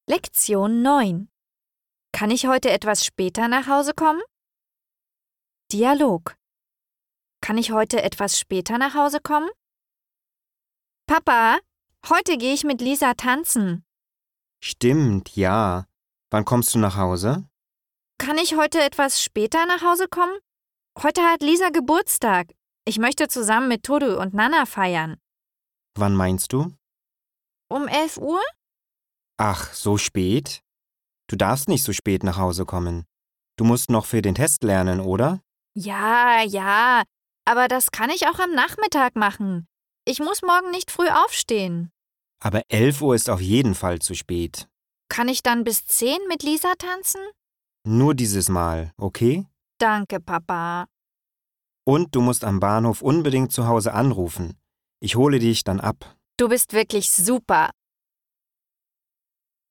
Lektion 9. Kann ich heute etwas später nach Hause kommen? Dialog. Kann ich heute etwas später nach Hause kommen? Papa, heute gehe ich mit Lisa tanzen. Stimmt, ja. Wann kommst du nach Hause? Kann ich heute etwas später nach Hause kommen? Heute hat Lisa Geburtstag. Ich möchte zusammen mit Toru und Nana feiern. Wann meinst du? Um 11 Uhr? Ach, so spät? Du darfst nicht so spät nach Hause kommen. Du musst noch für den Test lernen, oder? Ja, aber das kann ich auch am Nachmittag machen. Ich muss morgen nicht früh aufstehen. Aber 11 Uhr ist auf jeden Fall zu spät. Kann ich dann bis 10 mit Lisa tanzen? Nur dieses Mal, okay? Danke, Papa. Und du musst am Bahnhof unbedingt zu Hause anrufen. Ich hole dich dann ab. Du bist wirklich super.